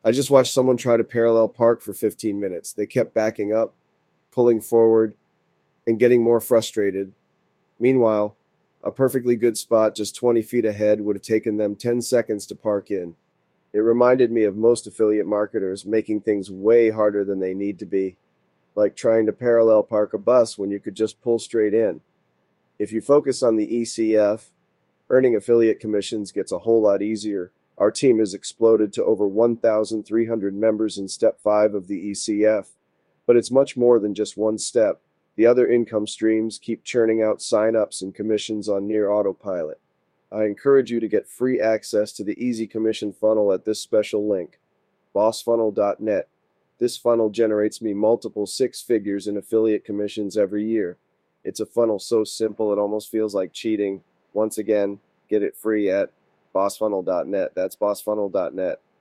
I just watched someone try to parallel park for 15 minutes. They kept backing up, pulling forward, and getting more frustrated. Meanwhile, a perfectly good spot just 20 feet ahead would have taken them 10 seconds to park in. It reminded me of most affiliate marketers making things way harder than they need to be, like trying to parallel park a bus when you could just pull straight in. If you focus on the ECF, earning affiliate commissions gets a whole lot easier. Our team has exploded to over 1,300 members in step 5 of the ECF, but it's much more than just one step. The other income streams keep churning out sign-ups and commissions on near autopilot. I encourage you to get free access to the Easy Commission funnel at this special link, bossfunnel.net. This funnel generates me multiple six figures in affiliate commissions every year. It's a funnel so simple it almost feels like cheating. Once again, get it free at bossfunnel.net. That's bossfunnel.net.